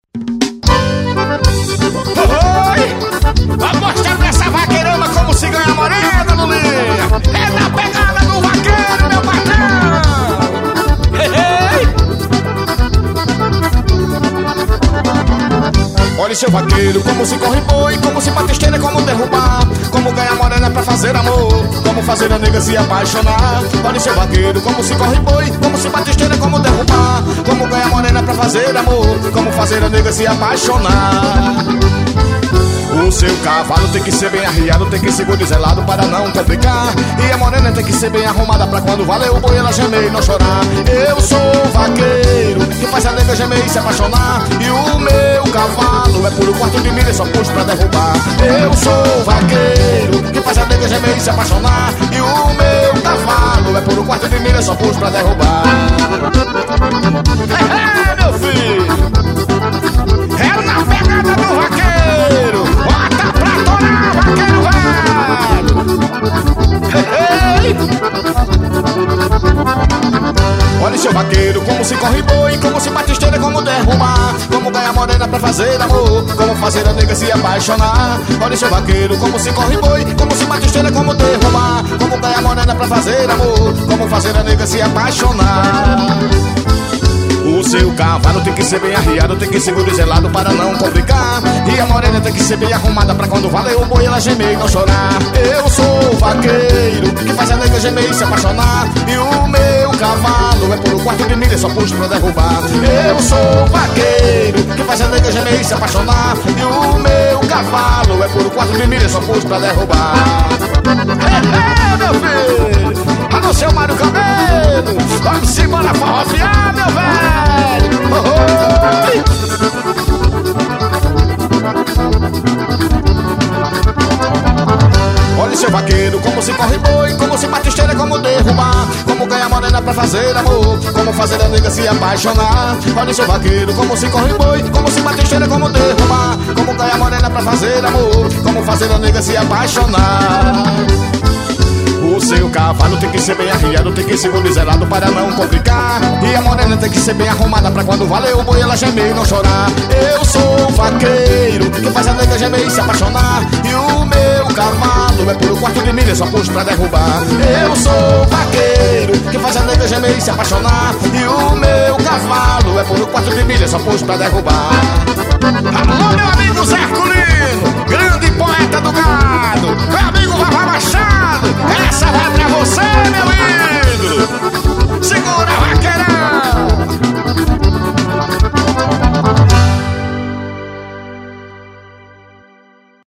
Oi! Vai mostrar pra essa vaqueirama como se ganha morena, Lulinha. É na pegada do vaqueiro, meu patrão. Olha seu vaqueiro, como se corre boi, como se bate esteira, como derrubar, como ganhar morena pra fazer amor, como fazer a nega se apaixonar. Olha seu vaqueiro, como se corre boi, como se bate esteira, como derrubar, como ganhar morena pra fazer amor, como fazer a nega se apaixonar. O seu cavalo tem que ser bem arriado, tem que ser godizelado para não complicar. E a morena tem que ser bem arrumada pra quando valer o boi ela gemer e não chorar. Eu sou vaqueiro que faz a nega gemer e se apaixonar. E o meu cavalo é puro quarto de milha, só puxo pra derrubar. Eu sou vaqueiro que faz a nega gemer e se apaixonar. E o meu cavalo é puro quarto de milha, só puxo pra derrubar. Meu filho, é na pegada do vaqueiro. Bota pra torar, vaqueiro velho. Olha seu vaqueiro, como se corre boi, como se bate esteira, como derrubar, como ganhar morena pra fazer amor, como fazer a nega se apaixonar. Olha seu vaqueiro, como se corre boi, como se bate esteira, como derrubar, como ganhar morena pra fazer amor, como fazer a nega se apaixonar. O seu cavalo tem que ser bem arriado, tem que ser godizelado para não complicar. E a morena tem que ser bem arrumada pra quando valer o boi ela gemer e não chorar. Eu sou vaqueiro que faz a nega gemer e se apaixonar. E o meu cavalo é puro quarto de milha, só puxo pra derrubar. Eu sou vaqueiro que faz a nega gemer e se apaixonar. E o meu cavalo é puro quarto de milha, só puxo pra derrubar. Meu filho, alô seu Mário Cabelo, vamos embora forrofiar, meu velho. Olha seu vaqueiro, como se corre boi, como se bate esteira, como derrubar, como ganhar morena pra fazer amor, como fazer a nega se apaixonar. Olha seu vaqueiro, como se corre boi, como se bate esteira, como derrubar, como ganhar morena pra fazer amor, como fazer a nega se apaixonar. O seu cavalo tem que ser bem arriado, tem que ser godizelado para não complicar. E a morena tem que ser bem arrumada pra quando valer o boi ela gemer e não chorar. Eu sou vaqueiro que faz a nega gemer e se apaixonar. E o meu cavalo é puro quarto de milha, só puxo pra derrubar. Eu sou vaqueiro que faz a nega gemer e se apaixonar. E o meu cavalo é puro quarto de milha, só puxo pra derrubar. Alô, meu